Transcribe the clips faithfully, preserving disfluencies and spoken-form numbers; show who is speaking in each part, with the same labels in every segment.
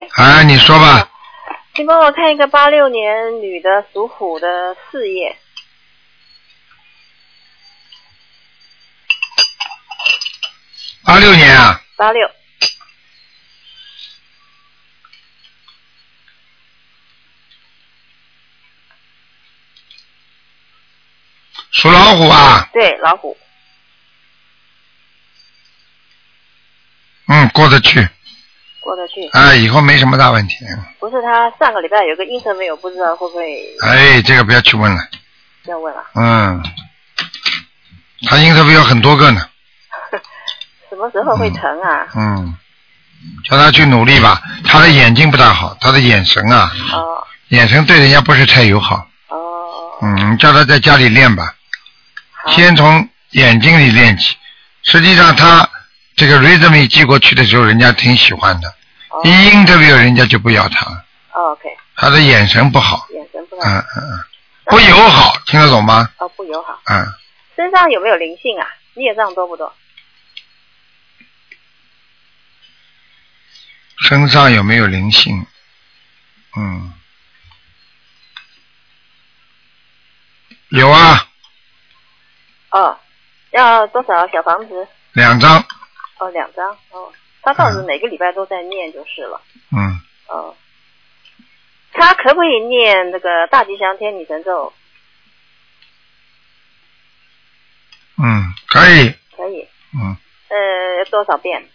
Speaker 1: 啊，你说吧。
Speaker 2: 请帮我看一个八六年女的属虎的事业。
Speaker 1: 八六年啊。
Speaker 2: 八六。
Speaker 1: 属老虎啊。
Speaker 2: 对，老虎。
Speaker 1: 嗯，过得去。
Speaker 2: 过得去。
Speaker 1: 啊，以后没什么大问题。
Speaker 2: 不是，他上个礼拜有个 interview，不知道会不会。
Speaker 1: 哎，这个不要去问了。
Speaker 2: 不要问了。
Speaker 1: 嗯。他 interview 有很多个呢。
Speaker 2: 什么时候会成啊？
Speaker 1: 嗯。嗯，叫他去努力吧。他的眼睛不大好，他的眼神啊。
Speaker 2: 哦。
Speaker 1: 眼神对人家不是太友好。
Speaker 2: 哦。
Speaker 1: 嗯，叫他在家里练吧。先从眼睛里练起。实际上他这个 resume 寄过去的时候，人家挺喜欢的。一 interview 人家就不要他了。
Speaker 2: 哦 OK。
Speaker 1: 他的眼神不好。
Speaker 2: 眼神不好。
Speaker 1: 嗯嗯嗯。不友好，听得懂吗？
Speaker 2: 哦，不友好。
Speaker 1: 嗯。
Speaker 2: 身上有没有灵性啊？孽障多不多？
Speaker 1: 身上有没有灵性？嗯。有啊。
Speaker 2: 哦，要多少小房子？
Speaker 1: 两张。
Speaker 2: 哦，两张。哦，他倒是每个礼拜都在念就是了。
Speaker 1: 嗯。
Speaker 2: 哦。他可不可以念那个大吉祥天女神咒？
Speaker 1: 嗯，可以。
Speaker 2: 可以。
Speaker 1: 嗯。
Speaker 2: 呃，多少遍？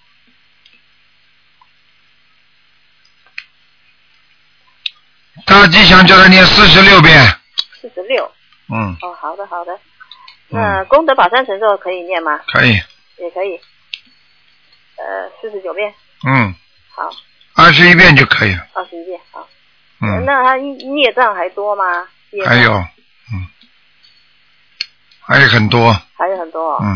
Speaker 1: 大吉祥叫他念四十六遍。
Speaker 2: 四十六。
Speaker 1: 嗯。
Speaker 2: 哦，好的好的。那功德宝山神咒可以念吗？
Speaker 1: 可以。
Speaker 2: 也可以。呃，四十九遍。
Speaker 1: 嗯。
Speaker 2: 好。
Speaker 1: 二十一遍就可以了。
Speaker 2: 二十一遍，好。
Speaker 1: 嗯。
Speaker 2: 那他孽障还多吗？
Speaker 1: 还有，嗯，还有很多。
Speaker 2: 还有很多、哦。
Speaker 1: 嗯。